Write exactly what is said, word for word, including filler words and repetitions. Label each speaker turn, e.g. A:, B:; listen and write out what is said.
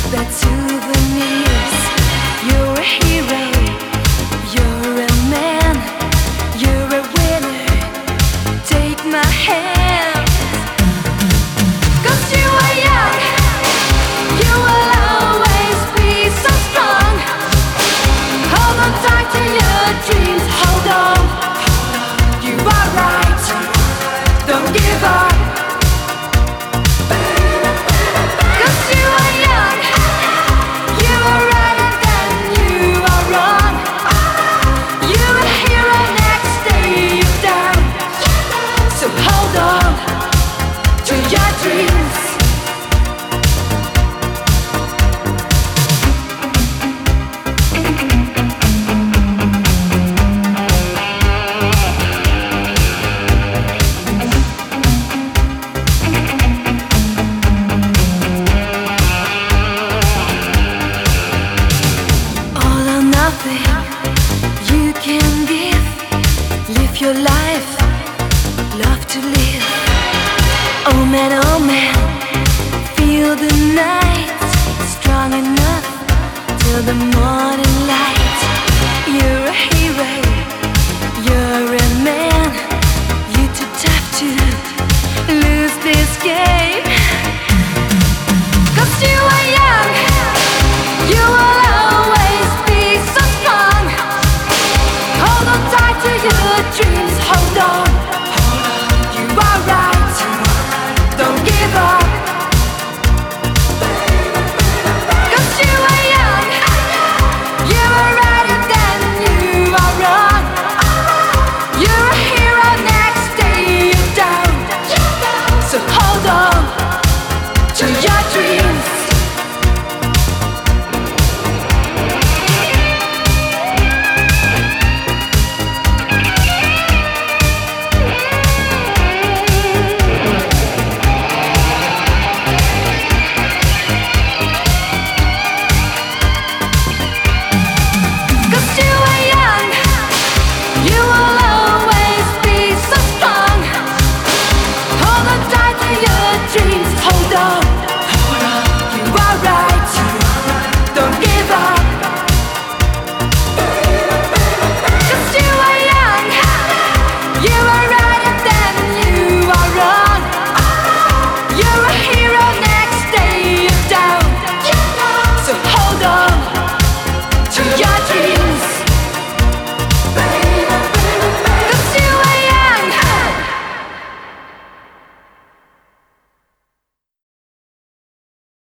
A: bad souvenirs. You're a hero, you're a man, you're a winner. Take my hand. 'Cause you are young, you will always be so strong. Hold on tight to your dreams, hold on. You are right, don't give up. 'Cause you are young, you are right and then you are wrong. You're a hero, next day you're down. So hold on to your dreams. All or nothing you can give. Live your life, love to live. Oh man, oh man, feel the night strong enough till the morning light. You're a hero, you're a man. You're too tough to lose this game.